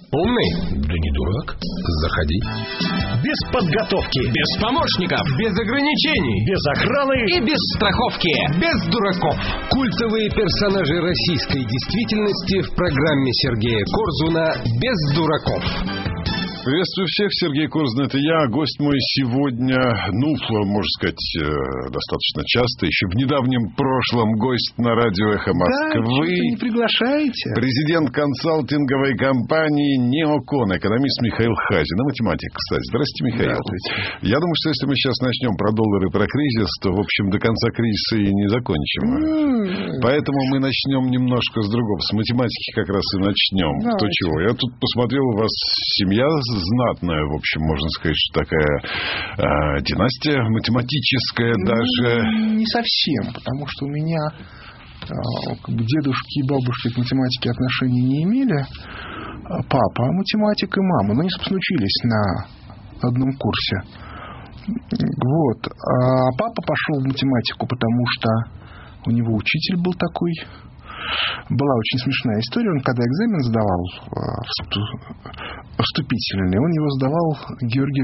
Умный? Да не дурак. Заходи. Без подготовки. Без помощников. Без ограничений. Без охраны. И без страховки. Без дураков. Культовые персонажи российской действительности в программе Сергея Корзуна «Без дураков». Приветствую всех, Сергей Корзун, это я. Гость мой сегодня, можно сказать, достаточно часто, еще в недавнем прошлом гость на радио «Эхо Москвы». Да, не приглашаете. Президент консалтинговой компании «Неокон», экономист Михаил Хазин. И математик, кстати. Здравствуйте, Михаил. Здравствуйте. Я думаю, что если мы сейчас начнем про доллары, про кризис, то, в общем, до конца кризиса и не закончим. Поэтому мы начнем немножко с другого. С математики как раз и начнем. Давайте. Кто чего. Я тут посмотрел, у вас семья знатная, в общем, можно сказать, что такая династия математическая даже. Не совсем, потому что у меня дедушки и бабушки к математике отношения не имели. Папа математик и мама. Но они, собственно, учились на одном курсе. Вот. А папа пошел в математику, потому что у него учитель был такой. Была очень смешная история. Он, когда экзамен сдавал вступительный, он его сдавал Георгию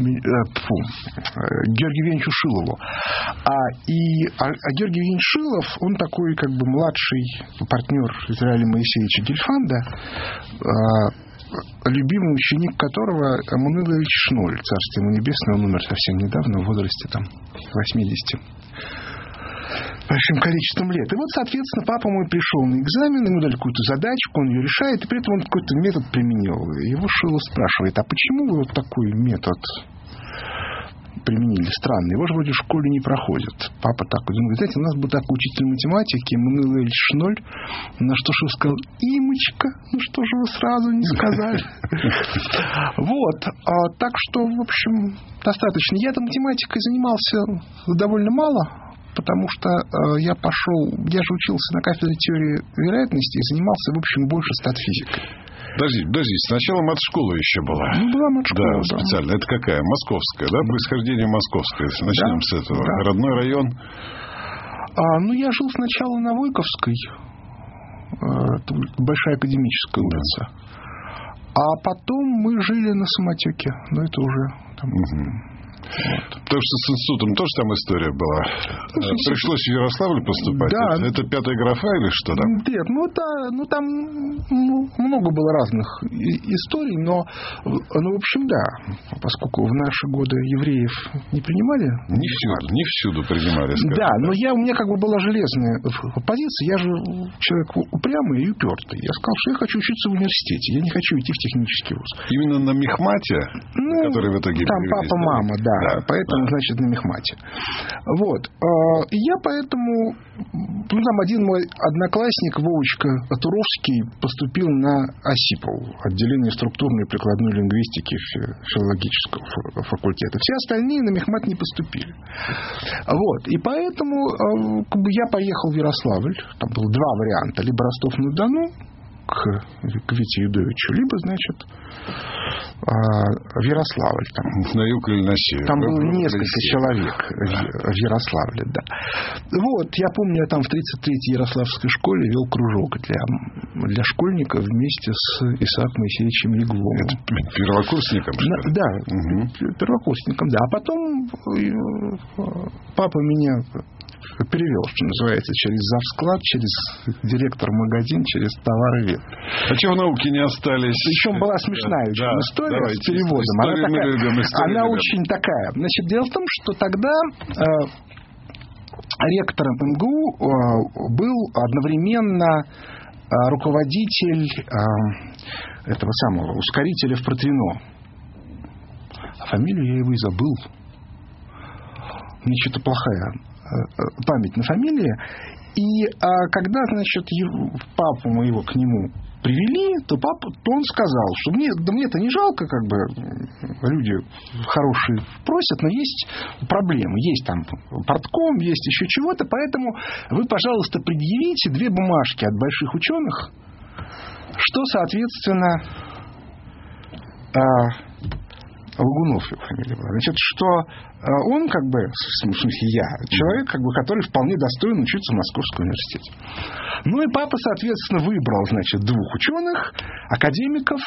Евгеньевичу Шилову. А Георгий Евгеньевич Шилов, он такой как бы младший партнер Израиля Моисеевича Гельфанда, любимый ученик которого Эммануил Ильич Шноль, царствие ему небесное, он умер совсем недавно, в возрасте 80. Большим количеством лет. И вот, соответственно, папа мой пришел на экзамен, ему дали какую-то задачку, он ее решает, и при этом он какой-то метод применил. Его Шилов спрашивает: а почему вы вот такой метод применили? Странный. Его же вроде в школе не проходит. Папа так вот говорит: знаете, у нас был такой учитель математики, Эммануил Ильич Шноль, на что Шилов сказал: Имочка, ну что же вы сразу не сказали? Вот. Так что, в общем, достаточно. Я математикой занимался довольно мало, потому что я же учился на кафедре теории вероятности и занимался, в общем, больше статфизикой. Подожди, сначала матшкола еще была. Была матшкола, да. Специально. Это какая? Московская, да? Происхождение московское. Начнем с этого. Да. Родной район? Я жил сначала на Войковской, Большая Академическая улица. А потом мы жили на Самотеке. Но это уже там... Вот. Потому что с институтом тоже там история была. Пришлось в Ярославль поступать. Да. Это пятая графа или что там? Нет, там много было разных историй, но в общем, да. Поскольку в наши годы евреев не принимали. Не всюду принимали, скажем. Да, но у меня как бы была железная позиция. Я же человек упрямый и упертый. Я сказал, что я хочу учиться в университете. Я не хочу идти в технический вуз. Именно на мехмате, который в итоге... Там папа, мама, да. Поэтому, значит, на мехмате. Вот. И я поэтому... там один мой одноклассник, Вовочка Туровский, поступил на ОСИПОВ, отделение структурной и прикладной лингвистики филологического факультета. Все остальные на мехмат не поступили. Вот. И поэтому я поехал в Ярославль. Там было два варианта. Либо Ростов-на-Дону, к Вите Юдовичу, либо, значит, в Ярославль. Там, на юг или на север. Там было несколько человек в Ярославле, да. Вот, я помню, я там в 33-й Ярославской школе вел кружок для школьников вместе с Исааком Моисеевичем Егловым. Это первокурсником, что ли? Да, первокурсником, да. А потом папа меня перевел, что называется, через завсклад, через директор-магазин, через товаровед. А чего в науке не остались? Причем была смешная очень история с переводом. Она очень такая. Значит, дело в том, что тогда ректором МГУ был одновременно руководитель этого самого ускорителя в Протвино. А фамилию я его и забыл. Мне что-то плохая память на фамилии. И когда, значит, папу моего к нему привели, то он сказал, что мне-то не жалко, как бы люди хорошие просят, но есть проблемы. Есть там портком, есть еще чего-то, поэтому вы, пожалуйста, предъявите 2 бумажки от больших ученых, что, соответственно, Лагунов его фамилия была. Значит, что он, как бы, в смысле я, человек, как бы, который вполне достоин учиться в Московском университете. Ну и папа, соответственно, выбрал, значит, 2 ученых, академиков,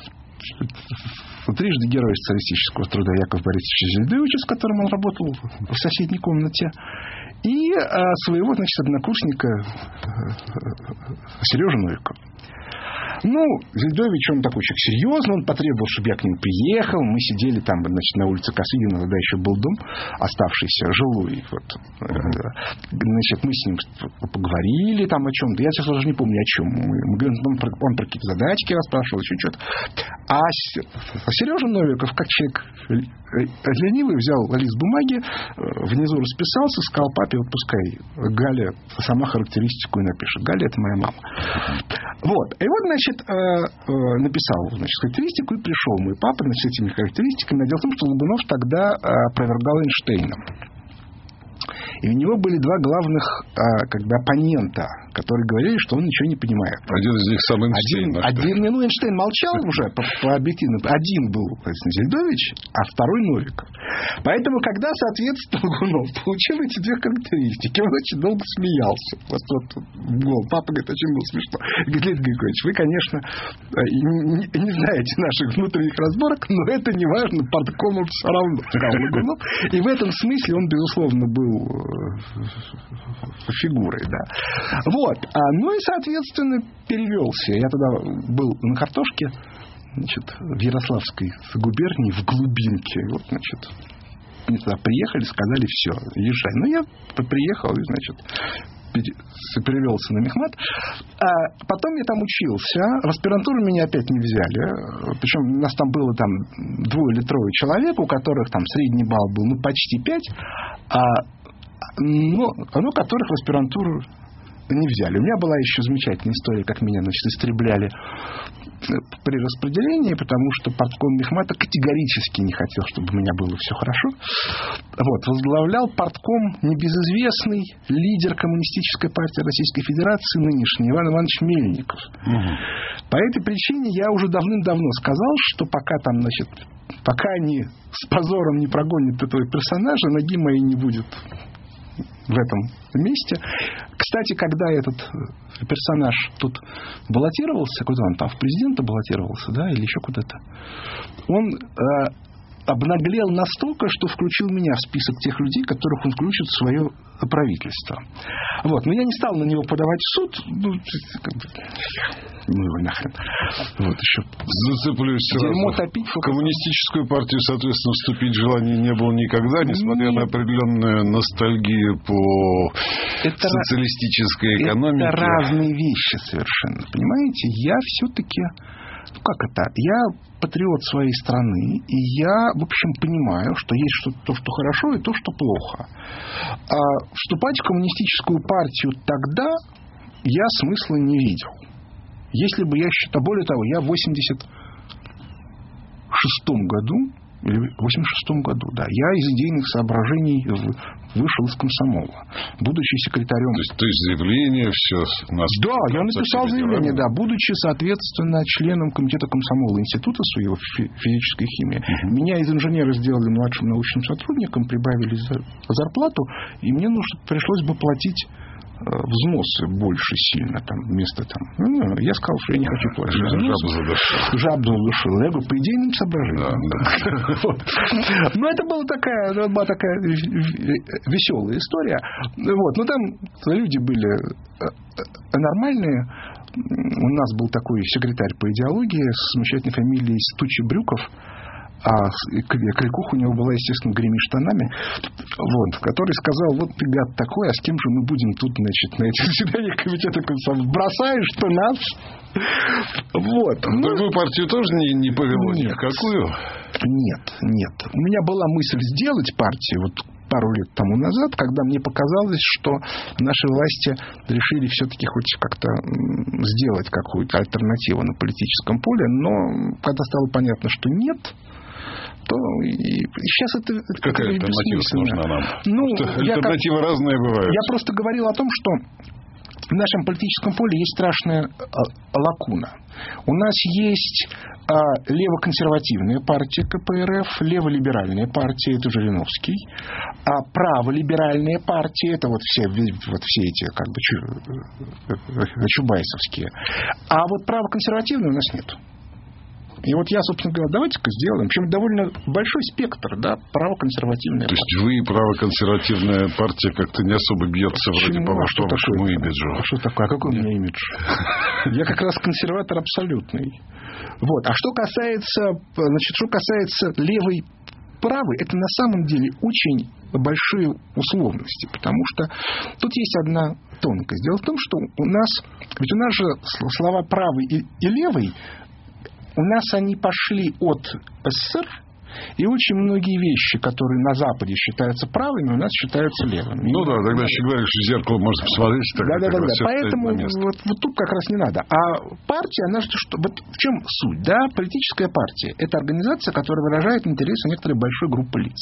трижды герой социалистического труда Яков Борисовича Зельдовича, с которым он работал в соседней комнате, и своего, значит, однокурсника Сережу Новикова. Ну, Зельдович, он такой человек серьезный, он потребовал, чтобы я к нему приехал. Мы сидели там, значит, на улице Косыгина, тогда еще был дом оставшийся, жилой. Вот. Значит, мы с ним поговорили там о чем-то. Я сейчас даже не помню, о чем. Он про какие-то задачки расспрашивал, еще что-то. А Сережа Новиков, как человек ленивый, взял лист бумаги, внизу расписался, сказал папе, вот пускай Галя сама характеристику и напишет. Галя — это моя мама. Вот. И вот, значит, написал, значит, характеристику, и пришел мой папа, значит, с этими характеристиками. Дело в том, что Лагунов тогда опровергал Эйнштейна. И у него были 2 главных, как бы, оппонента, которые говорили, что он ничего не понимает. Один из них сам Эйнштейн. Эйнштейн молчал уже по объективному. Один был, Зельдович, а второй Новиков. Поэтому, когда, соответственно, Лагунов получил эти 2 характеристики, он очень долго смеялся. Папа говорит, очень было смешно. Говорит, Леонид Григорьевич, вы, конечно, не знаете наших внутренних разборок, но это не важно, парткому все равно, сказал Лагунов. И в этом смысле он, безусловно, был фигурой, да. Вот. Ну и, соответственно, перевелся. Я тогда был на картошке, значит, в Ярославской губернии, в глубинке. Вот, значит, они туда приехали, сказали, все, езжай. Ну, я приехал, и, значит, перевелся на мехмат. Потом я там учился. В аспирантуру меня опять не взяли. Причем у нас там было 2 или 3 человек, у которых там средний балл был почти 5, но которых в аспирантуру не взяли. У меня была еще замечательная история, как меня, значит, истребляли при распределении, потому что партком мехмата категорически не хотел, чтобы у меня было все хорошо. Вот. Возглавлял партком небезызвестный лидер Коммунистической партии Российской Федерации, нынешний Иван Иванович Мельников. По этой причине я уже давным-давно сказал, что пока там, значит, пока они с позором не прогонят этого персонажа, ноги моей не будет в этом месте. Кстати, когда этот персонаж тут баллотировался, куда он там, в президента баллотировался, да, или еще куда-то, он обнаглел настолько, что включил меня в список тех людей, которых он включит в свое правительство. Вот. Но я не стал на него подавать в суд. Ну его нахрен. Вот еще. Зацеплюсь дерьмо сразу. топить. В коммунистическую партию, соответственно, вступить желания не было никогда, несмотря на определенную ностальгию по социалистической экономике. Это разные вещи совершенно. Понимаете? Я все-таки... Я патриот своей страны, и я, в общем, понимаю, что есть то, что хорошо, и то, что плохо. Вступать в коммунистическую партию тогда я смысла не видел. Если бы я считал... Более того, я в 86-м году, или в 86-м году, да, я из идейных соображений вышел из комсомола, будучи секретарем. То есть заявление, все... Да, я написал заявление, да, будучи, соответственно, членом комитета комсомола института своего физической химии. Меня из инженера сделали младшим научным сотрудником, прибавили зарплату, и мне пришлось бы платить взносы больше сильно, там, вместо там. Я сказал, что я не хочу платить взносы. Жабу задушил. Я говорю, по идейным соображениям. Да. Но это была такая веселая история. Вот. Но там люди были нормальные. У нас был такой секретарь по идеологии с замечательной фамилией Стучи-Брюков. А кликуха у него была, естественно, греми штанами, вот, который сказал, вот ты, гад такой, а с кем же мы будем тут, значит, на этих заседаниях комитета комсомола? Бросаешь, что нас? Вот. В другую партию тоже не повело ни в какую? Нет. У меня была мысль сделать партию, вот пару лет тому назад, когда мне показалось, что наши власти решили все-таки хоть как-то сделать какую-то альтернативу на политическом поле, но когда стало понятно, что нет, то и сейчас это... Какая альтернатива нужна нам? Альтернативы разные бывают. Я просто говорил о том, что в нашем политическом поле есть страшная лакуна. У нас есть левоконсервативная партия КПРФ, леволиберальная партия, это Жириновский, а праволиберальная партия, это вот все эти как бы чубайсовские. А вот правоконсервативной у нас нет. И вот я, собственно говоря, давайте-ка сделаем. Причем довольно большой спектр, да, правоконсервативная партия. То есть вы, правоконсервативная партия, как-то не особо бьется вроде по вашему имиджу. Что такое? А какой у меня имидж? Я как раз консерватор абсолютный. Вот. А что касается левой правой, это на самом деле очень большие условности, потому что тут есть одна тонкость. Дело в том, что у нас же слова правый и левый, у нас они пошли от СССР, и очень многие вещи, которые на Западе считаются правыми, у нас считаются левыми. Ну да, тогда еще говоришь, что в зеркало можно посмотреть. Да. Поэтому вот тут как раз не надо. А партия, она что? Вот в чем суть? Да? Политическая партия – это организация, которая выражает интересы некоторой большой группы лиц.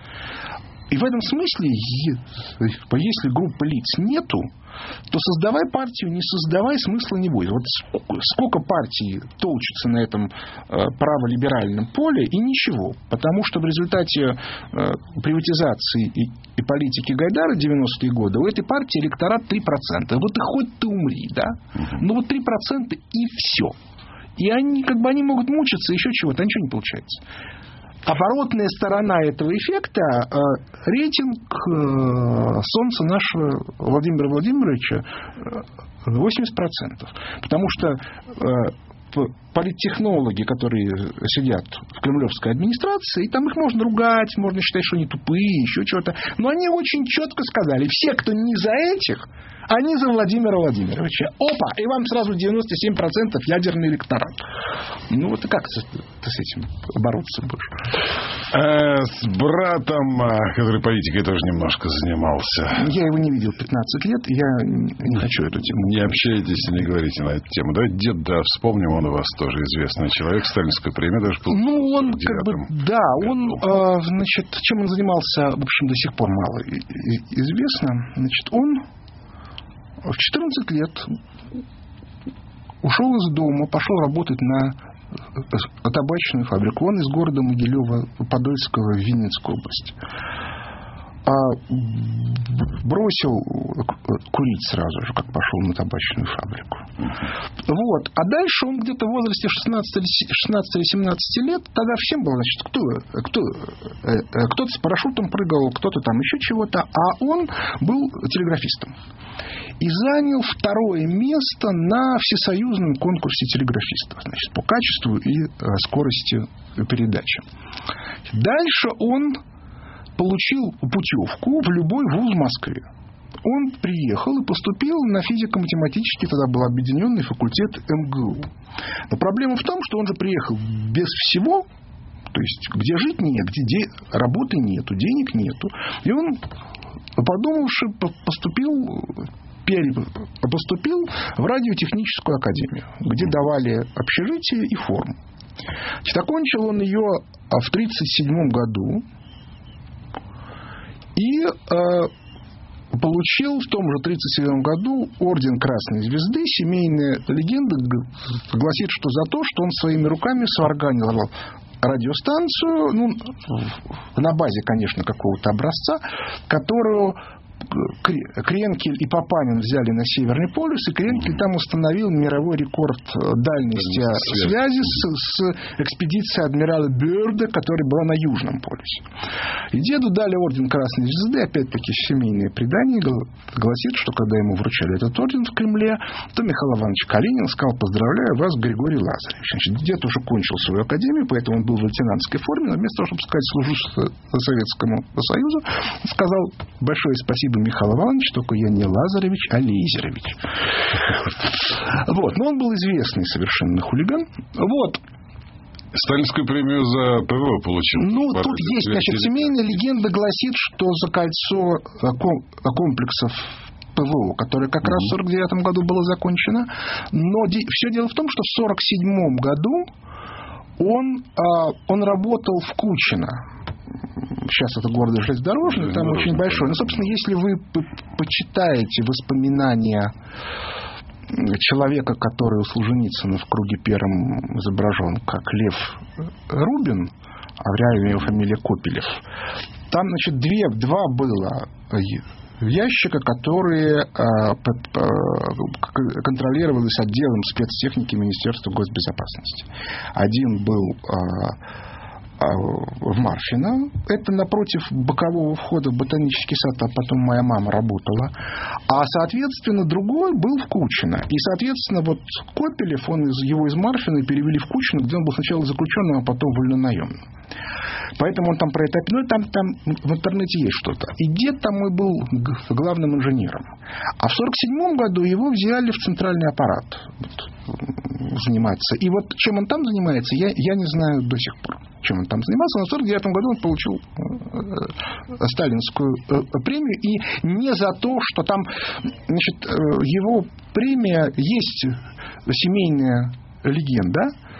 И в этом смысле, если группы лиц нету, то создавай партию, не создавай, смысла не будет. Вот сколько партий толчется на этом праволиберальном поле, и ничего. Потому что в результате приватизации и политики Гайдара 90-е годы у этой партии электорат 3%. Вот и хоть ты умри, да? Ну вот 3% и все. И они могут мучиться, еще чего-то, а ничего не получается. Оборотная сторона этого эффекта – рейтинг солнца нашего Владимира Владимировича 80%. Потому что политтехнологи, которые сидят в кремлевской администрации, и там их можно ругать, можно считать, что они тупые, еще чего-то. Но они очень четко сказали, все, кто не за этих, они за Владимира Владимировича. Опа! И вам сразу 97% ядерный электорат. Ну вот и как ты с этим бороться будешь? С братом, который политикой тоже немножко занимался. Я его не видел 15 лет, я не хочу эту тему. Не общайтесь, не говорите на эту тему. Давайте дед, да, вспомним, он у вас тоже известный человек, сталинскую премию даже получил. Ну, он чем он занимался, в общем, до сих пор мало известно. Значит, он в 14 лет ушел из дома, пошел работать на табачную фабрику. Он из города Могилева-Подольского в Винницкую область. Бросил курить сразу же, как пошел на табачную фабрику. Вот. А дальше он где-то в возрасте 16 или 17 лет, тогда всем было, значит, кто-то с парашютом прыгал, кто-то там еще чего-то, а он был телеграфистом. И занял 2-е место на всесоюзном конкурсе телеграфистов, значит, по качеству и скорости передачи. Дальше он получил путевку в любой вуз в Москве. Он приехал и поступил на физико-математический, тогда был объединенный факультет МГУ. Но проблема в том, что он же приехал без всего, то есть где жить негде, где работы нету, денег нету. И он, подумавши, поступил в радиотехническую академию, где давали общежитие и форму. Значит, окончил он ее в 1937 году и получил в том же 1937 году орден Красной Звезды. Семейная легенда гласит, что за то, что он своими руками сварганил радиостанцию, на базе, конечно, какого-то образца, которую Кренкель и Папанин взяли на Северный полюс, и Кренкель там установил мировой рекорд дальности связи с экспедицией адмирала Бёрда, которая была на Южном полюсе. И деду дали орден Красной Звезды, опять-таки семейное предание гласит, что когда ему вручали этот орден в Кремле, то Михаил Иванович Калинин сказал: поздравляю вас, Григорий Лазаревич. Значит, дед уже кончил свою академию, поэтому он был в лейтенантской форме, но вместо того, чтобы сказать «служу Советскому Союзу», сказал: большое спасибо, Михаил Иванович, только я не Лазаревич, а Лейзерович. Вот. Но он был известный совершенно хулиган. Вот. Сталинскую премию за ПВО получил. Ну, тут есть, значит, семейная легенда гласит, что за кольцо комплексов ПВО, которое как раз в 1949 году было закончено. Но все дело в том, что в 1947 году он работал в Кучино. сейчас это город железнодорожный, там очень большой. Но, собственно, если вы почитаете воспоминания человека, который у Солженицына в круге первом изображен как Лев Рубин, а в реале его фамилия Копелев, там, значит, два было ящика, которые контролировались отделом спецтехники Министерства госбезопасности. Один был в Марфино, это напротив бокового входа в ботанический сад, а потом моя мама работала. А, соответственно, другой был в Кучино. И, соответственно, вот Копелев, его из Марфина перевели в Кучино, где он был сначала заключенным, а потом вольнонаемным. Поэтому он там про это... Ну, там в интернете есть что-то. И дед там мой был главным инженером. А в 1947 году его взяли в центральный аппарат заниматься. И вот чем он там занимается, я не знаю до сих пор, чем он там занимался. Но в 1949 году он получил сталинскую премию. И не за то, что там, значит, его премия есть семейная легенда,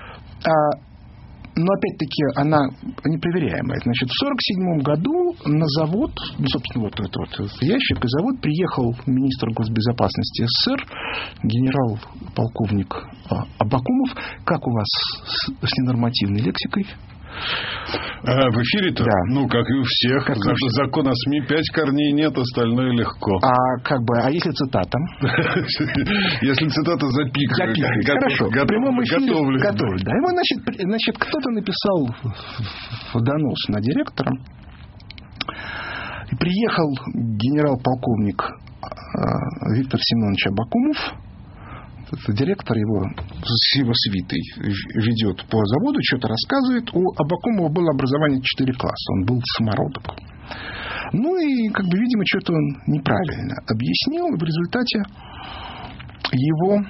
но, опять-таки, она непроверяемая. Значит, в 1947 году на завод, собственно, вот этот вот ящик, и завод приехал министр госбезопасности СССР, генерал-полковник Абакумов. Как у вас с ненормативной лексикой? В эфире-то? Да. Ну, как и у всех. Закон о СМИ 5 корней нет, остальное легко. А если цитата? Если цитата запикает. Хорошо. В прямом эфире готовлю. Да. Его, значит, кто-то написал донос на директора. И приехал генерал-полковник Виктор Семенович Абакумов. Директор его с его свитой ведет по заводу, что-то рассказывает. У Абакумова было образование 4 класса. Он был самородок. Ну и, видимо, что-то он неправильно объяснил. И в результате его,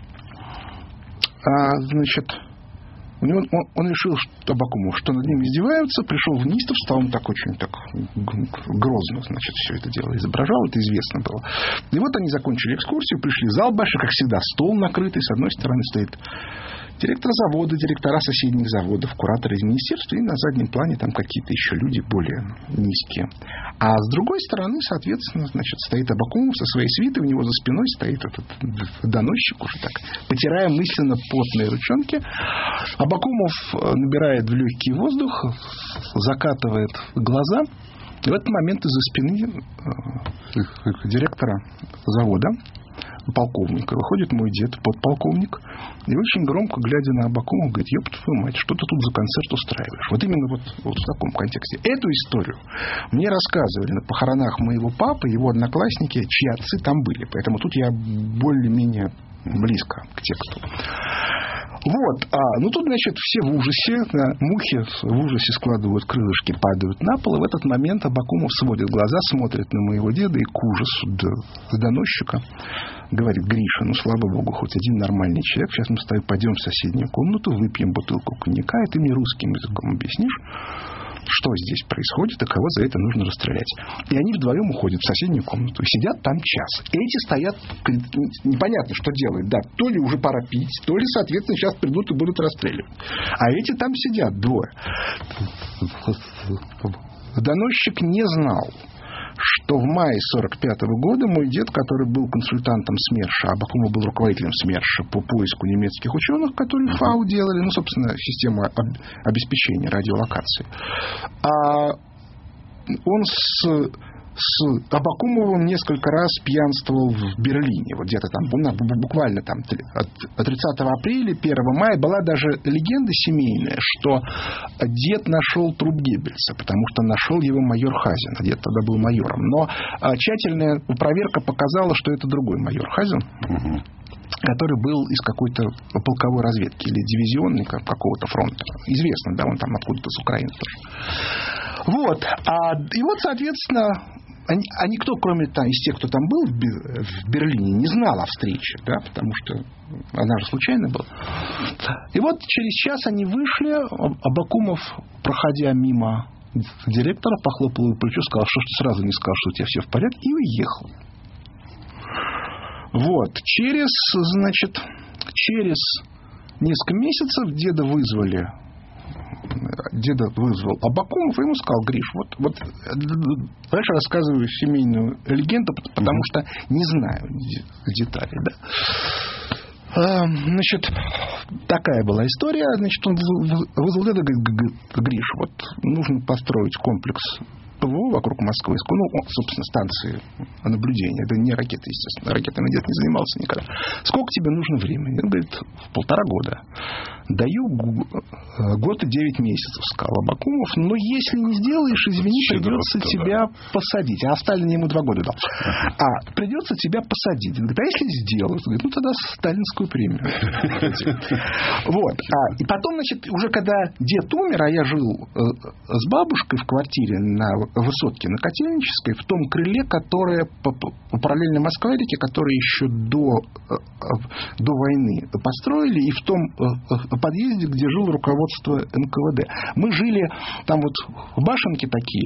он решил, что Абакумов, что над ним издеваются, пришел в Нистов, стал он очень грозно, все это дело изображал, это известно было. И вот они закончили экскурсию, пришли в зал большой, как всегда, стол накрытый, с одной стороны стоит директор завода, директора соседних заводов, кураторы из министерства, и на заднем плане там какие-то еще люди более низкие. А с другой стороны, соответственно, стоит Абакумов со своей свитой, у него за спиной стоит этот доносчик, уже так, потирая мысленно потные ручонки. Абакумов набирает в легкий воздух, закатывает глаза, и в этот момент из-за спины директора завода, полковника, выходит мой дед, подполковник, и очень громко, глядя на Абакумова, говорит: ёб твою мать, что ты тут за концерт устраиваешь? Вот именно вот в таком контексте. Эту историю мне рассказывали на похоронах моего папы, его одноклассники, чьи отцы там были. Поэтому тут я более-менее близко к тексту. Вот. Тут, все в ужасе. Мухи в ужасе складывают крылышки, падают на пол. И в этот момент Абакумов сводит глаза, смотрит на моего деда и к ужасу доносчика говорит: Гриша, слава богу, хоть один нормальный человек. Сейчас мы с тобой пойдем в соседнюю комнату, выпьем бутылку коньяка, и ты мне русским языком объяснишь, что здесь происходит и кого за это нужно расстрелять. И они вдвоем уходят в соседнюю комнату и сидят там час. Эти стоят, непонятно, что делают. Да, то ли уже пора пить, то ли, соответственно, сейчас придут и будут расстреливать. А эти там сидят двое. Доносчик не знал, что в мае 1945 года мой дед, который был консультантом СМЕРШа, а Абакумов был руководителем СМЕРШа по поиску немецких ученых, которые ФАУ делали, собственно, систему обеспечения радиолокации, он с Абакумовым несколько раз пьянствовал в Берлине. Вот где-то там, буквально там от 30 апреля, 1 мая была даже легенда семейная, что дед нашел труп Геббельса, потому что нашел его майор Хазин. Дед тогда был майором. Но тщательная проверка показала, что это другой майор Хазин, который был из какой-то полковой разведки или дивизионной какого-то фронта. Известно, да, он там откуда-то с Украины тоже. Вот. И вот, соответственно, никто, кроме из тех, кто там был в Берлине, не знал о встрече, да, потому что она же случайно была. И вот через час они вышли, Абакумов, проходя мимо директора, похлопал его по плечу, сказал, что ты сразу не сказал, что у тебя все в порядке, и уехал. Вот. Через несколько месяцев деда вызвали деда вызвал Абакумов и ему сказал: Гриш, вот дальше рассказываю семейную легенду, потому что не знаю деталей, да. Значит, такая была история. Значит, он вызвал деда, говорит: Гриш, вот нужно построить комплекс ПВО вокруг Москвы, собственно, станции наблюдения. Это не ракеты, естественно. Ракетами дед не занимался никогда. Сколько тебе нужно времени? Он говорит: 1,5 года. Даю год и 9 месяцев, сказал Абакумов. Но если не сделаешь, извини, придется тебя посадить. А Сталин ему 2 года дал. Придется тебя посадить. Он говорит: а если сделаю? Он говорит: тогда сталинскую премию. Вот. И потом, значит, уже когда дед умер, а я жил с бабушкой в квартире на высотке, на Котельнической, в том крыле, которое параллельно Москва-реке, которое еще до войны построили, и в том подъезде, где жило руководство НКВД. Мы жили там вот в башенке такие,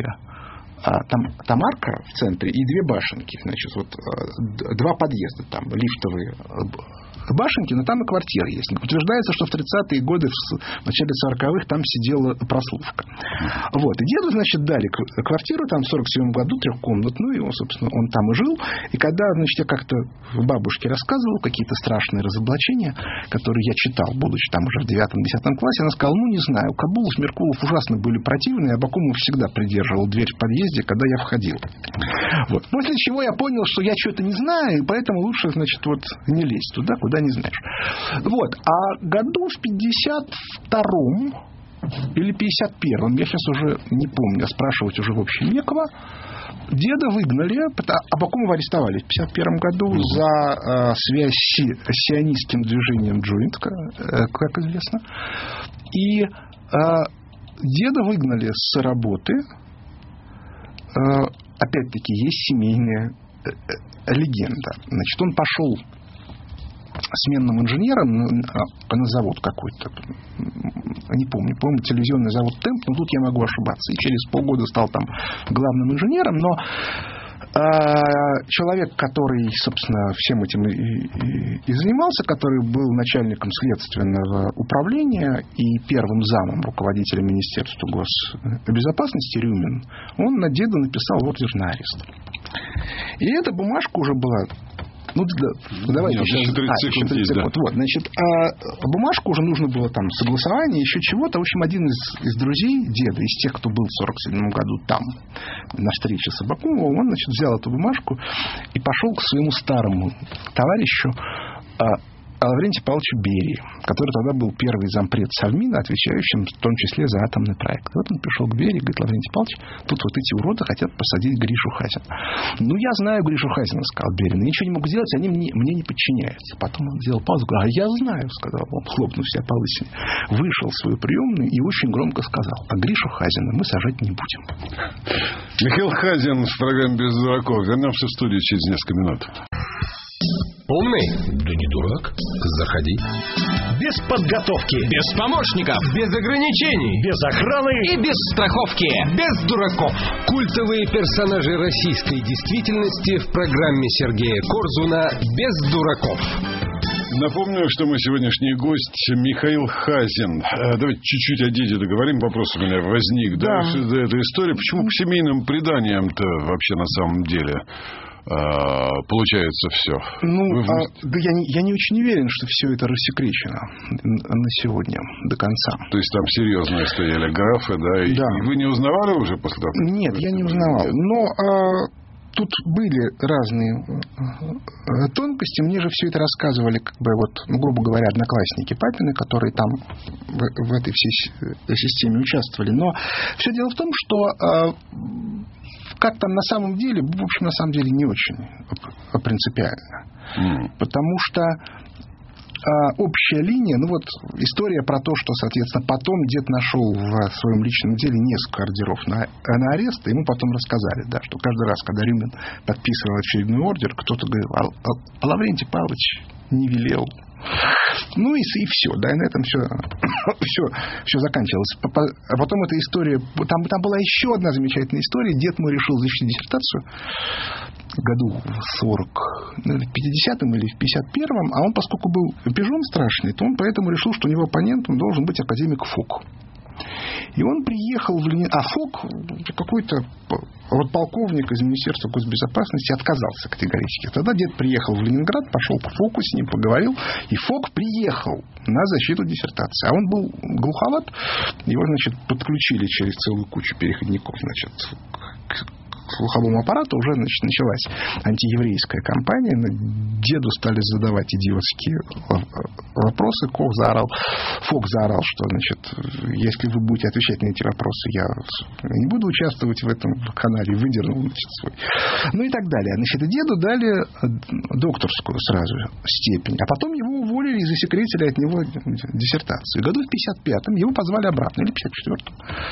там арка в центре и 2 башенки, значит, вот 2 подъезда, там лифтовые башенки, но там и квартиры есть. Утверждается, что в 30-е годы, в начале 40-х, там сидела прослушка. Вот. И деду, значит, дали квартиру там в 47-м году, 3-комнатную, и он, собственно, он там и жил. И когда, значит, я как-то бабушке рассказывал какие-то страшные разоблачения, которые я читал, будучи там уже в 9-10 классе, она сказала: не знаю, Кабулов, Меркулов ужасно были противные, а Абакумов всегда придерживал дверь в подъезде, когда я входил. Вот. После чего я понял, что я что-то не знаю, и поэтому лучше, значит, вот не лезть туда, куда не знаешь. Вот. А году в 52-м или 51-м, я сейчас уже не помню, спрашивать уже в общем некого, деда выгнали, Абакумова арестовали в 51 году за связь с сионистским движением Джойнт, как известно. И деда выгнали с работы. Опять-таки, есть семейная легенда. Значит, он пошел сменным инженером на завод какой-то, не помню, по-моему, телевизионный завод «Темп», но тут я могу ошибаться. И через полгода стал там главным инженером, но человек, который, собственно, всем этим и занимался, который был начальником следственного управления и первым замом руководителя Министерства госбезопасности Рюмин, он на деда написал ордер на арест. И эта бумажка уже была... давайте еще 30 секунд. Вот, значит, бумажку уже нужно было там согласование, еще чего-то. В общем, один из друзей деда, из тех, кто был в 47 году там, на встрече с Абакумовым, он, значит, взял эту бумажку и пошел к своему старому товарищу Лаврентию Павловичу Берии, который тогда был первый зампред Совмина, отвечающим в том числе за атомный проект. Вот он пришел к Берии и говорит: Лаврентий Павлович, тут вот эти уроды хотят посадить Гришу Хазина. Я знаю Гришу Хазина, сказал Берия, но ничего не могу сделать, они мне не подчиняются. Потом он сделал паузу, говорит: я знаю, сказал он, хлопнув себя по лысине. Вышел в свою приемную и очень громко сказал: а Гришу Хазина мы сажать не будем. Михаил Хазин в программе «Без дураков». Вернемся в студию через несколько минут. Умный? Да не дурак. Заходи. Без подготовки. Без помощников. Без ограничений. Без охраны. И без страховки. Без дураков. Культовые персонажи российской действительности в программе Сергея Корзуна «Без дураков». Напомню, что мой сегодняшний гость Михаил Хазин. Давайте чуть-чуть о деде договорим. Вопрос у меня возник. Да. Эта история. Почему к семейным преданиям-то вообще на самом деле получается все? Я не очень уверен, что все это рассекречено на сегодня до конца. То есть там серьезные стояли графы, да? И вы не узнавали уже после того? Нет, я не узнавал. Но тут были разные тонкости. Мне же все это рассказывали, грубо говоря, одноклассники папины, которые там в этой всей системе участвовали. Но все дело в том, что как там на самом деле, в общем, на самом деле не очень принципиально. Потому что общая линия, история про то, что, соответственно, потом дед нашел в своем личном деле несколько ордеров на арест, и ему потом рассказали, да, что каждый раз, когда Рюмин подписывал очередной ордер, кто-то говорил: а Лаврентий Павлович не велел. И все, да, и на этом все заканчивалось. А потом эта история, там была еще одна замечательная история. Дед мой решил защитить диссертацию году в 50-м или в 51-м, а он, поскольку был пижон страшный, то он поэтому решил, что у него оппонентом должен быть академик Фок. И он приехал в Ленинград. А Фок, какой-то вот полковник из Министерства госбезопасности, отказался категорически. Тогда дед приехал в Ленинград, пошел к Фоку, с ним поговорил, и Фок приехал на защиту диссертации. А он был глуховат, его, значит, подключили через целую кучу переходников, значит, к слуховому аппарату, уже, значит, началась антиеврейская кампания. Деду стали задавать идиотские вопросы. Фок заорал, что, значит, если вы будете отвечать на эти вопросы, я не буду участвовать в этом канале. Выдернул, значит, свой. Ну и так далее. Значит, деду дали докторскую сразу степень. А потом его уволили и засекретили от него диссертацию. Году в 55-м его позвали обратно, или в 54-м.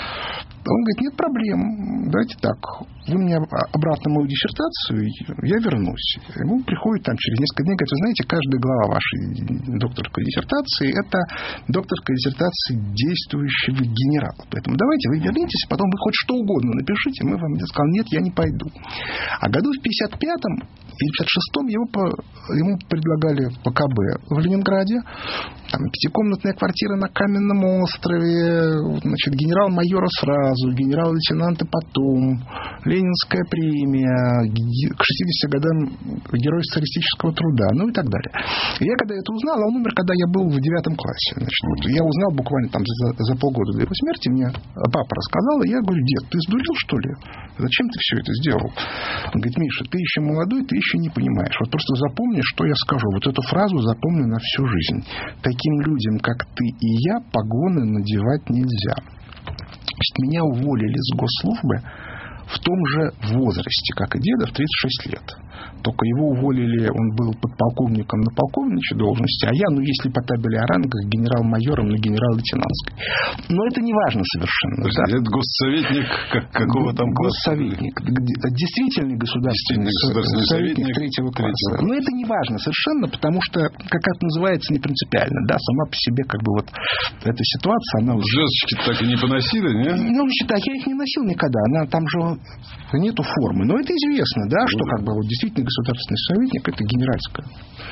Он говорит, нет проблем, давайте так, вы мне обратно мою диссертацию, я вернусь. Ему приходит там через несколько дней, говорит, вы знаете, каждая глава вашей докторской диссертации — это докторская диссертация действующего генерала. Поэтому давайте вы вернитесь, потом вы хоть что угодно напишите. Мы вам сказали, нет, я не пойду. А году в 55-м и в 56-м ему предлагали ПКБ в Ленинграде, там, 5-комнатная квартира на Каменном острове, значит, генерал-майора сразу, генерал-лейтенанта потом, Ленинская премия, к 60 годам Герой социалистического труда, ну и так далее. И я когда это узнал, а он умер, когда я был в 9 классе. Значит, вот, я узнал буквально там за полгода до его смерти, мне папа рассказал, и я говорю, дед, ты сдурел, что ли? Зачем ты все это сделал? Он говорит, Миша, ты еще молодой, ты еще не понимаешь. Вот просто запомни, что я скажу. Вот эту фразу запомни на всю жизнь. Таким людям, как ты и я, погоны надевать нельзя. Значит, меня уволили с госслужбы в том же возрасте, как и деда, в 36 лет. Только его уволили, он был подполковником на полковничьей должности, а я, ну, если по табели о рангах, генерал-майором на генерал-лейтенантской. Но это не важно совершенно. Да? Это госсоветник какого там класса? Госсоветник. Действительный государственный советник третьего класса. Но это не важно совершенно, потому что, как это называется, не принципиально. Да, сама по себе, как бы, вот эта ситуация, она... Звездочки так и не поносили, нет? Ну, считай, я их не носил никогда. Там же нету формы. Но это известно, да, что, как бы, вот, действительно государственный советник — это генеральская.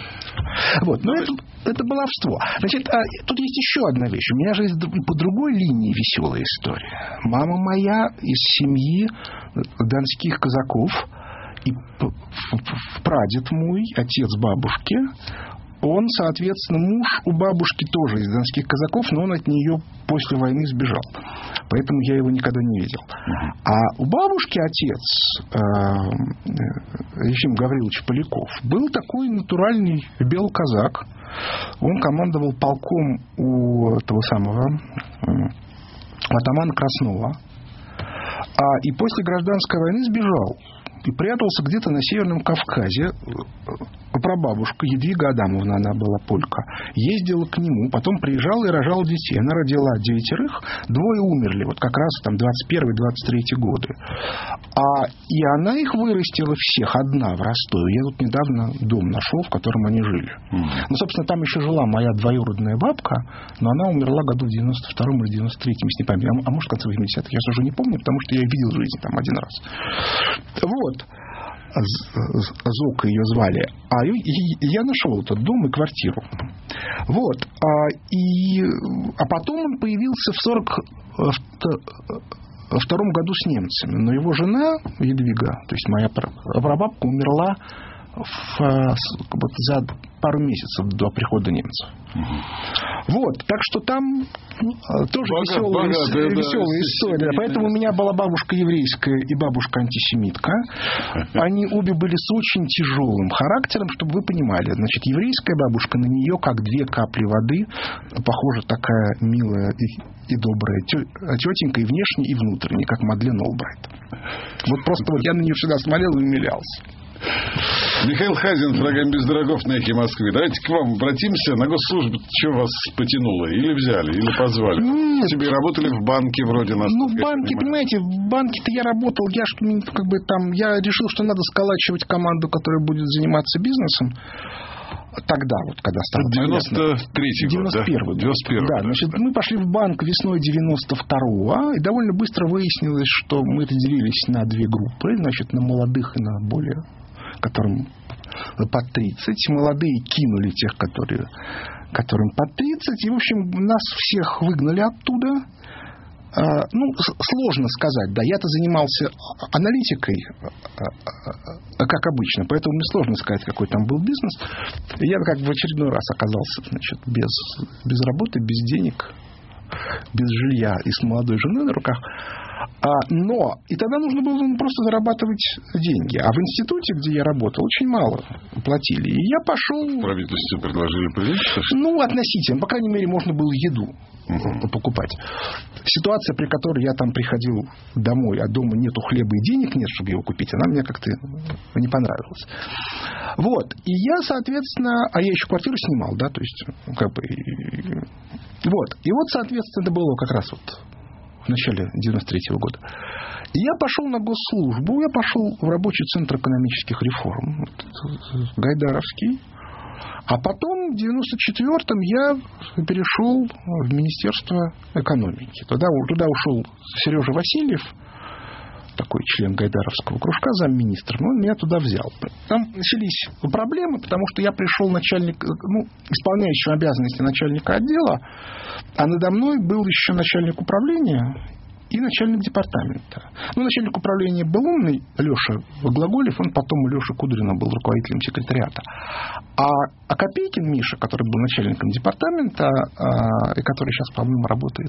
Вот. Но это баловство. Значит, тут есть еще одна вещь. У меня же есть по другой линии веселая история. Мама моя из семьи донских казаков, и прадед мой, отец бабушки, он, соответственно, муж у бабушки тоже из донских казаков, но он от нее после войны сбежал. Поэтому я его никогда не видел. А у бабушки отец, Ефим Гаврилович Поляков, был такой натуральный белоказак. Он командовал полком у того самого атамана Краснова. И после гражданской войны сбежал. И прятался где-то на Северном Кавказе. Прабабушка Едвига Адамовна, она была полька, ездила к нему, потом приезжала и рожала детей. Она родила 9, 2 умерли, вот как раз там 21-23 годы. И она их вырастила всех одна в Ростове. Я тут недавно дом нашел, в котором они жили. Ну, собственно, там еще жила моя двоюродная бабка, но она умерла году в 92-м или 93-м, если не помню. А может, в конце 80-х, я уже не помню, потому что я ее видел в жизни там один раз. Вот. Зока ее звали. Я нашел этот дом и квартиру. Вот. А потом он появился в 42 году с немцами. Но его жена Едвига, то есть моя прабабка, умерла за пару месяцев до прихода немцев. Вот. Так что там тоже веселая история. Поэтому у меня была бабушка еврейская и бабушка антисемитка. Они обе были с очень тяжелым характером, чтобы вы понимали. Значит, еврейская бабушка, на нее как 2 капли воды, похожа такая милая и добрая тетенька и внешне, и внутренне, как Мадлен Олбрайт. Вот просто вот я на нее всегда смотрел и умилялся. Михаил Хазин, программа «Без дорогов» на Эхе Москвы. Давайте к вам обратимся. На госслужбу что вас потянуло? Или взяли, или позвали? Нет. Тебе работали в банке вроде нас? Ну, в банке, понимаете, в банке-то я работал. Я решил, что надо сколачивать команду, которая будет заниматься бизнесом. Тогда, вот, когда стало 93-й год, 91-й. 91-й. Да, значит, мы пошли в банк весной 92-го, и довольно быстро выяснилось, что мы разделились на 2 группы, значит, на молодых и на более, которым под 30. Молодые кинули тех, которым под 30. И, в общем, нас всех выгнали оттуда. сложно сказать. Да, я-то занимался аналитикой, как обычно, поэтому мне сложно сказать, какой там был бизнес. Я как бы в очередной раз оказался, значит, без работы, без денег, без жилья и с молодой женой на руках. Но и тогда нужно было просто зарабатывать деньги. А в институте, где я работал, очень мало платили. И я пошел... В правительстве предложили повыситься? Относительно. По крайней мере, можно было еду покупать. Ситуация, при которой я там приходил домой, а дома нету хлеба и денег нет, чтобы его купить, она мне как-то не понравилась. Вот. И я, соответственно... А я еще квартиру снимал, да, то есть, как бы... Вот. И вот, соответственно, это было как раз вот в начале 93-го года. И я пошел на госслужбу, я пошел в рабочий центр экономических реформ, Гайдаровский. А потом в 94-м я перешел в Министерство экономики. Туда ушел Сережа Васильев, такой член Гайдаровского кружка, замминистра, но он меня туда взял. Там начались проблемы, потому что я пришел исполняющим обязанности начальника отдела, а надо мной был еще начальник управления и начальник департамента. Начальник управления был умный, Леша Глаголев, он потом у Леши Кудрина был руководителем секретариата. А Копейкин Миша, который был начальником департамента, и который сейчас, по-моему, работает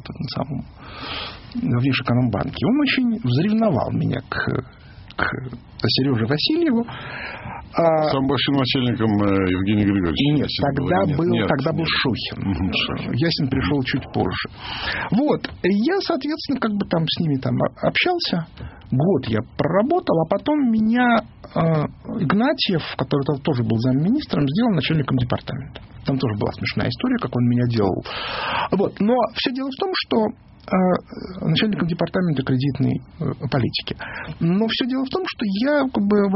в Внешэкономбанке, он очень взревновал меня к Сереже Васильеву. Сам большим начальником Евгений Григорьевич. Нет, тогда был Шухин. Ясин пришел чуть позже. Вот. Я, соответственно, как бы там с ними общался. Год я проработал, а потом меня Игнатьев, который там тоже был замминистром, сделал начальником департамента. Там тоже была смешная история, как он меня делал. Вот. Но все дело в том, что начальником департамента кредитной политики. Но все дело в том, что я как бы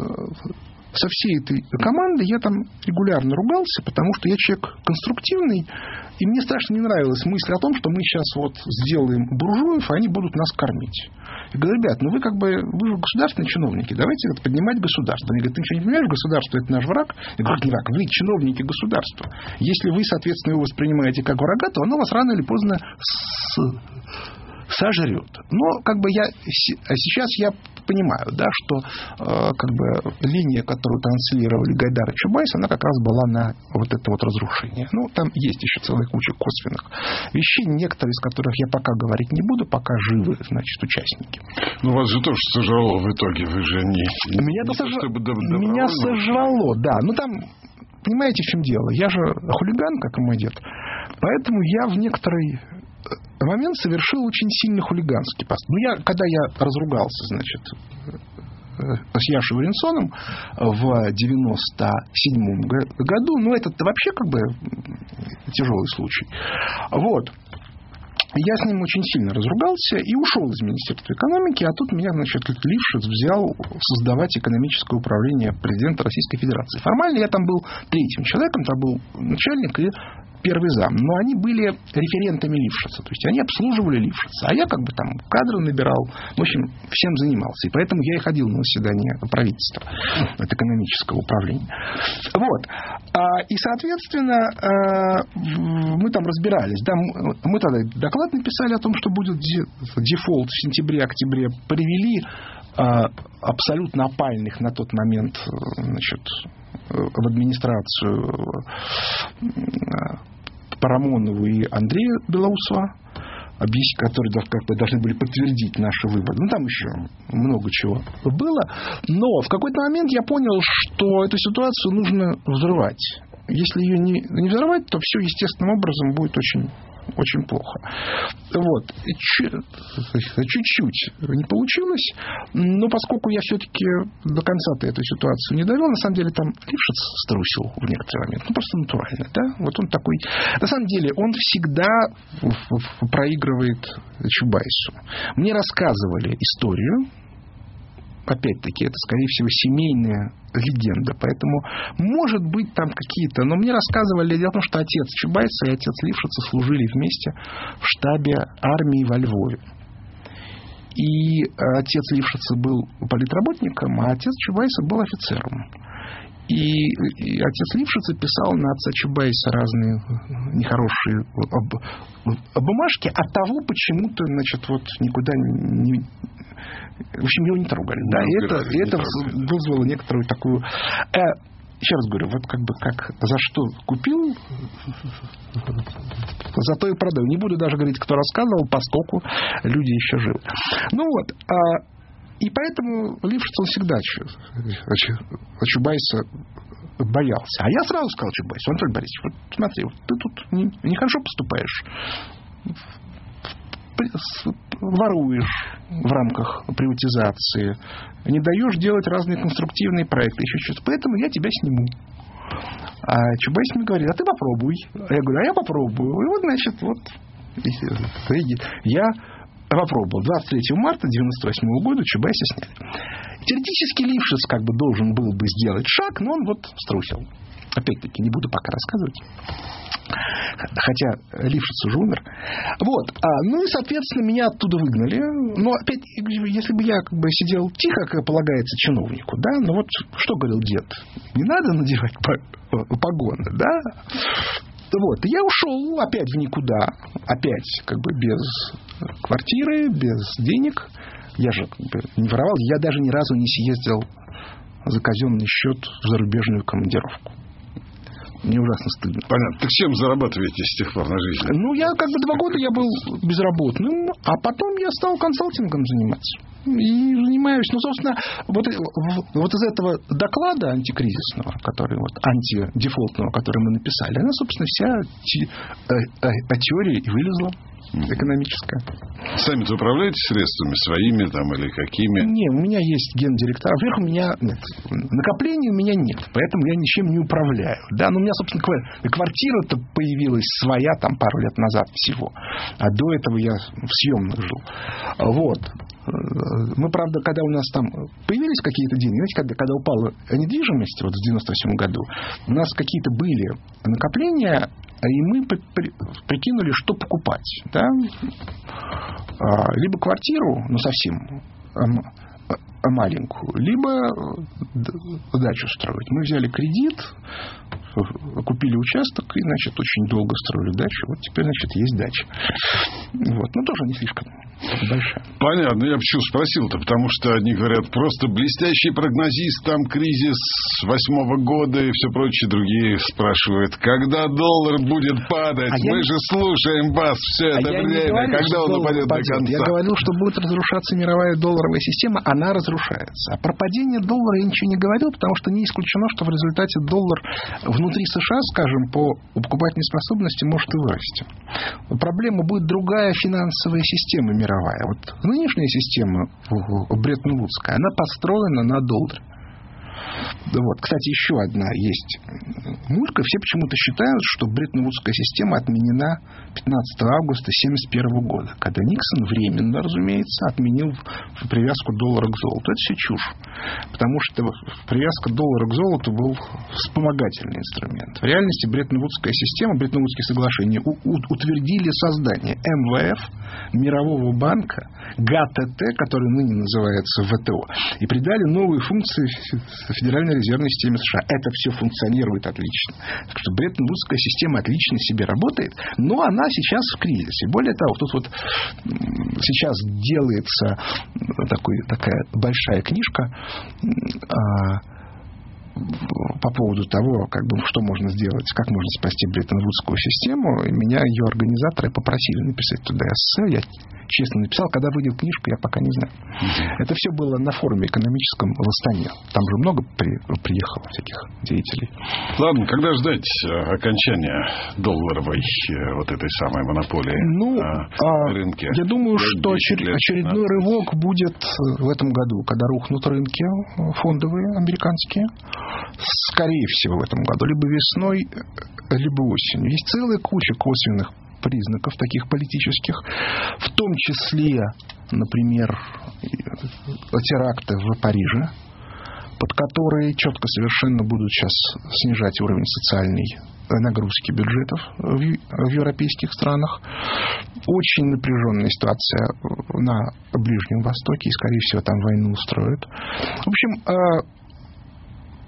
со всей этой командой я там регулярно ругался, потому что я человек конструктивный, и мне страшно не нравилась мысль о том, что мы сейчас сделаем буржуев, и они будут нас кормить. Я говорю, ребят, вы же государственные чиновники, давайте поднимать государство. Они говорят, ты ничего не понимаешь, государство это наш враг. Я говорю, не враг, вы чиновники государства. Если вы, соответственно, его воспринимаете как врага, то оно вас рано или поздно сожрет. Но сейчас я понимаю, да, что линия, которую транслировали Гайдар и Чубайс, она как раз была на это разрушение. Там есть еще целая куча косвенных вещей, некоторые из которых я пока говорить не буду, пока живы, участники. Вас же тоже сожрало в итоге, вы же не... Меня сожрало, да. Там, понимаете, в чем дело? Я же хулиган, как и мой дед. Поэтому я в некоторый момент совершил очень сильный хулиганский поступок. Когда я разругался, с Яшей Варенсоном в 97-м году, это вообще тяжелый случай. Вот. Я с ним очень сильно разругался и ушел из Министерства экономики, а тут меня, Лившиц взял создавать экономическое управление президента Российской Федерации. Формально я там был третьим человеком, там был начальник и первый зам, но они были референтами Лившица, то есть они обслуживали Лившица, а я кадры набирал, в общем, всем занимался, и поэтому я и ходил на заседание правительства от экономического управления. Вот. И, соответственно, мы там разбирались, да, мы тогда доклад написали о том, что будет дефолт в сентябре-октябре, привели абсолютно опальных на тот момент в администрацию Парамонову и Андрея Белоусова, которые должны были подтвердить наши выводы. Там еще много чего было. Но в какой-то момент я понял, что эту ситуацию нужно взрывать. Если ее не взорвать, то все естественным образом будет очень, очень плохо. Вот. Чуть-чуть не получилось, но поскольку я все-таки до конца-то эту ситуацию не довел, на самом деле там Лившиц струсил в некоторый момент. Просто натурально, да? Он такой... На самом деле он всегда проигрывает Чубайсу. Мне рассказывали историю, опять-таки, это, скорее всего, семейная легенда. Поэтому, может быть, там какие-то... Но мне рассказывали, дело в том, что отец Чубайса и отец Лившица служили вместе в штабе армии во Львове. И отец Лившица был политработником, а отец Чубайса был офицером. И отец Лившица писал на отца Чубайса разные нехорошие бумажки, от того почему-то, значит, вот никуда не... В общем, его не трогали. Да, и это вызвало некоторую такую... Еще раз говорю, вот как бы как за что купил, за то и продаю. Не буду даже говорить, кто рассказывал, поскольку люди еще живы. Ну вот, и поэтому Лившиц он всегда Чубайса боялся. А я сразу сказал Чубайсу: Анатолий Борисович, вот смотри, вот ты тут нехорошо поступаешь, воруешь в рамках приватизации, не даешь делать разные конструктивные проекты, еще что-то. Поэтому я тебя сниму. А Чубайс мне говорит: а ты попробуй. А я говорю: а я попробую. И вот, значит, вот я попробовал. 23 марта 1998 года Чубайса сняли. Теоретически Лившиц как бы должен был бы сделать шаг, но он вот струсил. Опять-таки, не буду пока рассказывать. Хотя Лившиц уже умер. Вот. Ну и, соответственно, меня оттуда выгнали. Но опять, если бы я как бы сидел тихо, как полагается чиновнику, да, ну вот что говорил дед? Не надо надевать погоны, да? Вот. И я ушел опять в никуда. Опять как бы без квартиры, без денег. Я же как бы не воровал. Я даже ни разу не съездил за казенный счет в зарубежную командировку. Мне ужасно стыдно. Понятно. Так чем зарабатываете с тех пор на жизнь? Ну, я как бы 2 года я был безработным, а потом я стал консалтингом заниматься. И занимаюсь, ну, собственно, вот из этого доклада антикризисного, который вот, антидефолтного, который мы написали, она, собственно, вся теория и вылезла. Экономическая. Сами-то управляете средствами своими там или какими? Не, у меня есть гендиректор. Во-первых, у меня нет. Накоплений у меня нет, поэтому я ничем не управляю. Да, но у меня, собственно, квартира-то появилась своя там пару лет назад всего. А до этого я в съемных жил. Вот. Мы, правда, когда у нас там появились какие-то деньги, знаете, когда упала недвижимость вот в 98 году, у нас какие-то были накопления, и мы прикинули, что покупать. Да? Либо квартиру, ну совсем маленькую, либо дачу строить. Мы взяли кредит, купили участок и, значит, очень долго строили дачу. Вот теперь, значит, есть дача. Вот. Ну, тоже не слишком большая. Понятно. Я почему спросил-то? Потому что одни говорят, просто блестящий прогнозист, там кризис 2008 года и все прочее. Другие спрашивают, когда доллар будет падать? Мы же слушаем вас все это время. Когда он упадет до конца? Я говорил, что будет разрушаться мировая долларовая система. Она разрушается. А про падение доллара я ничего не говорил, потому что не исключено, что в результате доллар внутри США, скажем, по покупательной способности может и вырасти. Проблема будет другая финансовая система мировая. Вот нынешняя система Бреттон-Вудская, она построена на долларе. Вот. Кстати, еще одна есть мулька. Все почему-то считают, что Бреттон-Вудская система отменена 15 августа 1971 года, когда Никсон временно, разумеется, отменил привязку доллара к золоту. Это все чушь. Потому что привязка доллара к золоту был вспомогательный инструмент. В реальности Бреттон-Вудская система, Бреттон-Вудские соглашения утвердили создание МВФ, Мирового банка, ГАТТ, который ныне называется ВТО, и придали новые функции Федеральной резервной системе США. Это все функционирует отлично. Так что Бреттон-Вудская система отлично себе работает, но она сейчас в кризисе. Более того, тут вот сейчас делается такая большая книжка по поводу того, как бы, что можно сделать, как можно спасти Бреттон-Вудскую систему. И меня ее организаторы попросили написать туда эссе. Я честно написал. Когда выйдет книжка, я пока не знаю. Это все было на форуме экономическом в Астане. Там же много приехало всяких деятелей. Ладно, когда ждать окончания долларовой вот этой самой монополии на рынке? Я думаю, что очередной рывок будет в этом году, когда рухнут рынки фондовые американские. Скорее всего, в этом году. Либо весной, либо осенью. Есть целая куча косвенных признаков таких политических, в том числе, например, теракты в Париже, под которые четко совершенно будут сейчас снижать уровень социальной нагрузки бюджетов в европейских странах. Очень напряженная ситуация на Ближнем Востоке, и, скорее всего, там войну устроят. В общем,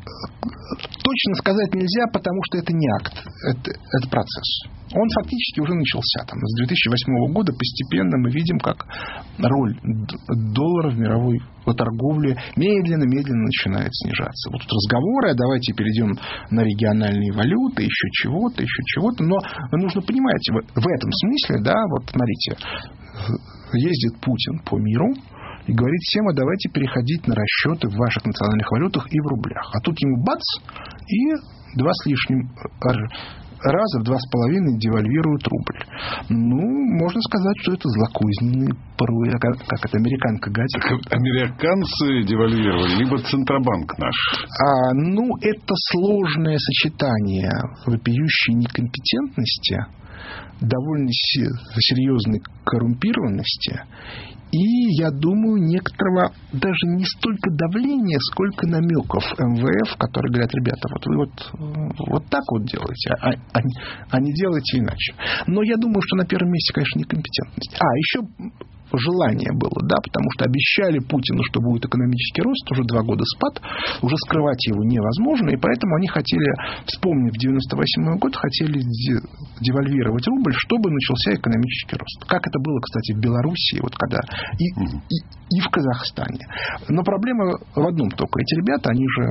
точно сказать нельзя, потому что это не акт, это процесс. Он фактически уже начался. С 2008 года постепенно мы видим, как роль доллара в мировой торговле медленно-медленно начинает снижаться. Вот тут разговоры, давайте перейдем на региональные валюты, еще чего-то. Но нужно понимать, в этом смысле, вот смотрите, ездит Путин по миру и говорит всем, давайте переходить на расчеты в ваших национальных валютах и в рублях. А тут ему бац, и 2 с лишним раза в 2,5 девальвируют рубль. Можно сказать, что это злокозненные порой, как это американка гадит. Американцы девальвировали, либо Центробанк наш. Это сложное сочетание вопиющей некомпетентности, довольно серьезной коррумпированности и, я думаю, некоторого даже не столько давления, сколько намеков МВФ, которые говорят, ребята, вы вот так вот делаете, а не делайте иначе. Но я думаю, что на первом месте, конечно, некомпетентность. Еще желание было, потому что обещали Путину, что будет экономический рост, уже 2 года спад, уже скрывать его невозможно, и поэтому они хотели, вспомнив 98 год, хотели девальвировать рубль, чтобы начался экономический рост. Как это было, кстати, в Белоруссии, когда и в Казахстане. Но проблема в одном только. Эти ребята, они же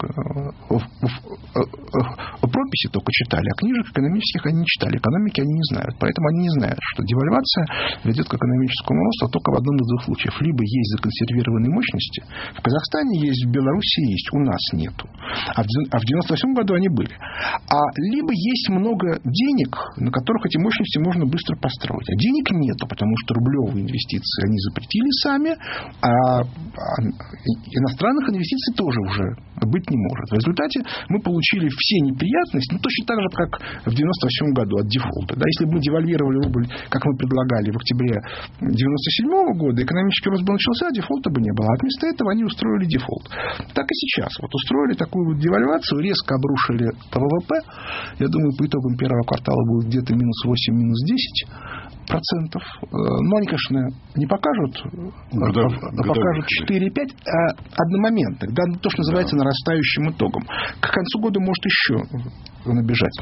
прописи только читали, а книжек экономических они не читали, экономики они не знают. Поэтому они не знают, что девальвация ведет к экономическому росту только в одном из 2 случаев. Либо есть законсервированные мощности, в Казахстане есть, в Белоруссии есть, у нас нету. А в 98 году они были. Либо есть много денег, на которых эти мощности можно быстро построить. А денег нету, потому что рублевые инвестиции они запретили сами, а иностранных инвестиций тоже уже быть не может. В результате мы получили все неприятности, точно так же, как в 98 году от дефолта. Если бы мы девальвировали рубль, как мы предлагали в октябре 97 года, экономический рост бы начался, а дефолта бы не было. А вместо этого они устроили дефолт. Так и сейчас. Устроили такую девальвацию, резко обрушили ВВП. Я думаю, по итогам первого квартала будет где-то минус 8, минус 10%. Но они, конечно, не покажут, покажут 4,5 одномоментных. То, что называется нарастающим итогом. К концу года может еще набежать.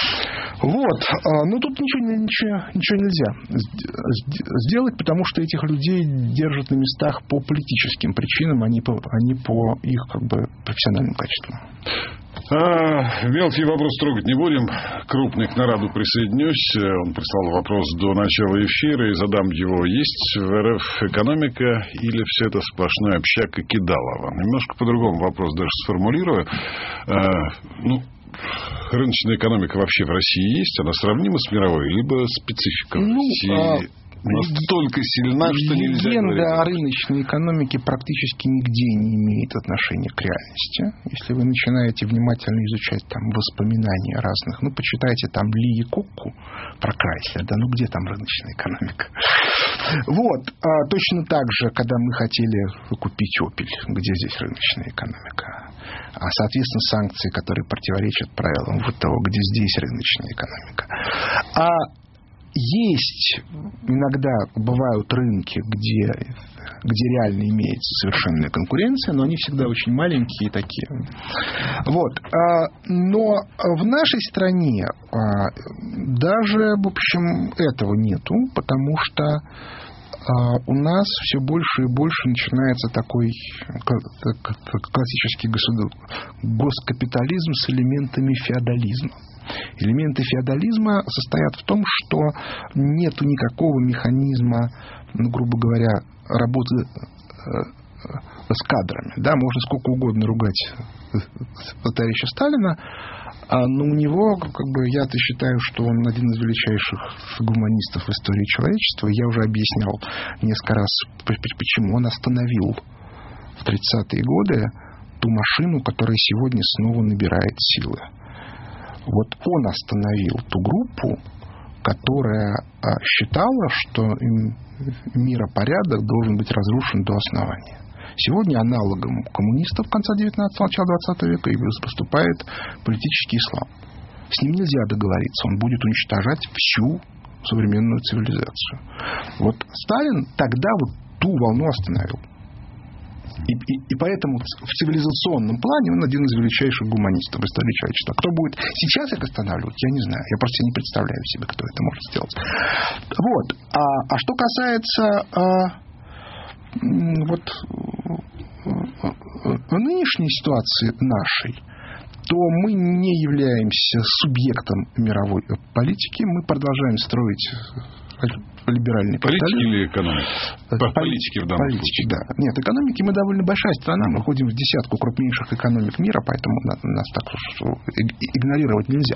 Но тут ничего нельзя сделать, потому что этих людей держат на местах по политическим причинам, а не по их профессиональным качествам. Мелкий вопрос трогать не будем. Крупный к Нараду присоединюсь. Он прислал вопрос до начала эфира и задам его. Есть в РФ экономика или все это сплошной общак и кидалово? Немножко по-другому вопрос даже сформулирую. Рыночная экономика вообще в России есть? Она сравнима с мировой? Либо специфика России настолько сильна, что нельзя говорить? Легенда о рыночной экономике практически нигде не имеет отношения к реальности. Если вы начинаете внимательно изучать воспоминания разных, почитайте Ли и Кокку про Крайслер, где там рыночная экономика? Точно так же, когда мы хотели купить Опель, где здесь рыночная экономика? Соответственно, санкции, которые противоречат правилам ВТО, где здесь рыночная экономика? Есть иногда бывают рынки, где реально имеется совершенная конкуренция, но они всегда очень маленькие такие. Но в нашей стране даже, в общем, этого нету, потому что у нас все больше и больше начинается такой классический госкапитализм с элементами феодализма. Элементы феодализма состоят в том, что нету никакого механизма, грубо говоря, работы с кадрами. Можно сколько угодно ругать товарища Сталина, но у него, я-то считаю, что он один из величайших гуманистов в истории человечества. Я уже объяснял несколько раз, почему он остановил в 30-е годы ту машину, которая сегодня снова набирает силы. Он остановил ту группу, которая считала, что миропорядок должен быть разрушен до основания. Сегодня аналогом коммунистов конца 19-го, начала 20 века выступает политический ислам. С ним нельзя договориться. Он будет уничтожать всю современную цивилизацию. Сталин тогда ту волну остановил. И поэтому в цивилизационном плане он один из величайших гуманистов в истории человечества. Кто будет сейчас это останавливать, я не знаю. Я просто не представляю себе, кто это может сделать. Вот. А что касается нынешней ситуации нашей, то мы не являемся субъектом мировой политики. Мы продолжаем строить либеральный капитализм. Политики или экономики? Политики в данном случае. Да. Нет, экономики мы довольно большая страна. Мы входим в десятку крупнейших экономик мира, поэтому нас так уж игнорировать нельзя.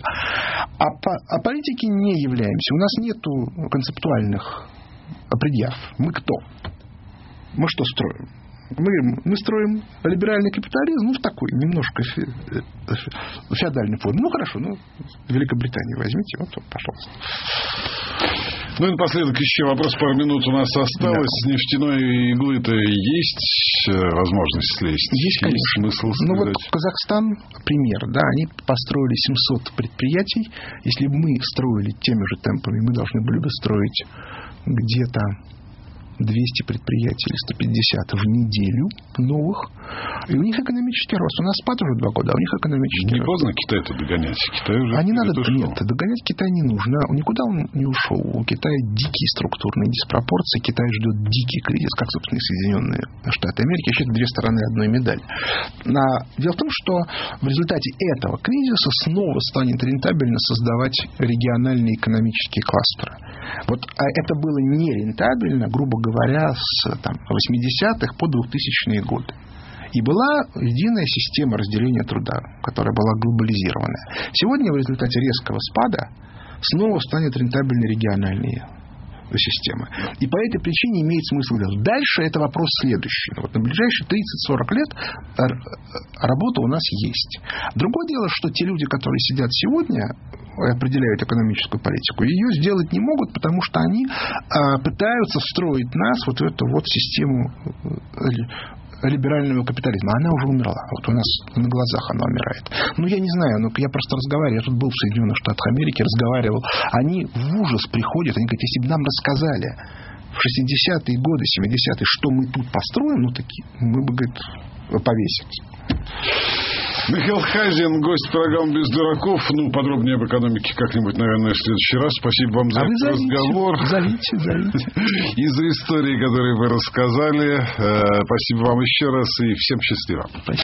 А политики не являемся. У нас нету концептуальных предъяв. Мы кто? Мы что строим? Мы строим либеральный капитализм, в такой немножко феодальной форме. Хорошо, Великобританию возьмите, пожалуйста. И напоследок еще вопрос, пару минут у нас осталось. С нефтяной иглы-то есть возможность слезть? Есть, конечно. Смысл сказать? Казахстан, пример, они построили 700 предприятий. Если бы мы строили теми же темпами, мы должны были бы строить где-то 200 предприятий или 150 в неделю новых. И у них экономический рост. У нас спад уже 2 года, а у них экономический рост. Не поздно Китай-то догонять? Китай уже Нет, догонять Китай не нужно. Никуда он не ушел. У Китая дикие структурные диспропорции. Китай ждет дикий кризис, как, собственно, и Соединенные Штаты Америки. Вообще, это 2 стороны одной медали. Дело в том, что в результате этого кризиса снова станет рентабельно создавать региональные экономические кластеры. Это было нерентабельно, грубо говоря, с 80-х по 2000-е годы. И была единая система разделения труда, которая была глобализированная. Сегодня в результате резкого спада снова станет рентабельной региональные системы. И по этой причине имеет смысл делать. Дальше это вопрос следующий. На ближайшие 30-40 лет работа у нас есть. Другое дело, что те люди, которые сидят сегодня и определяют экономическую политику, ее сделать не могут, потому что они пытаются встроить нас в эту систему либерального капитализма. Она уже умерла. У нас на глазах она умирает. Я не знаю, я просто разговариваю. Я тут был в Соединенных Штатах Америки, разговаривал. Они в ужас приходят. Они говорят, если бы нам рассказали в 60-е годы, 70-е, что мы тут построим, мы бы, говорит, повесились. Михаил Хазин, гость программы «Без дураков». Подробнее об экономике как-нибудь, наверное, в следующий раз. Спасибо вам за этот разговор. Зовите. И за истории, которые вы рассказали. Спасибо вам еще раз и всем счастливо.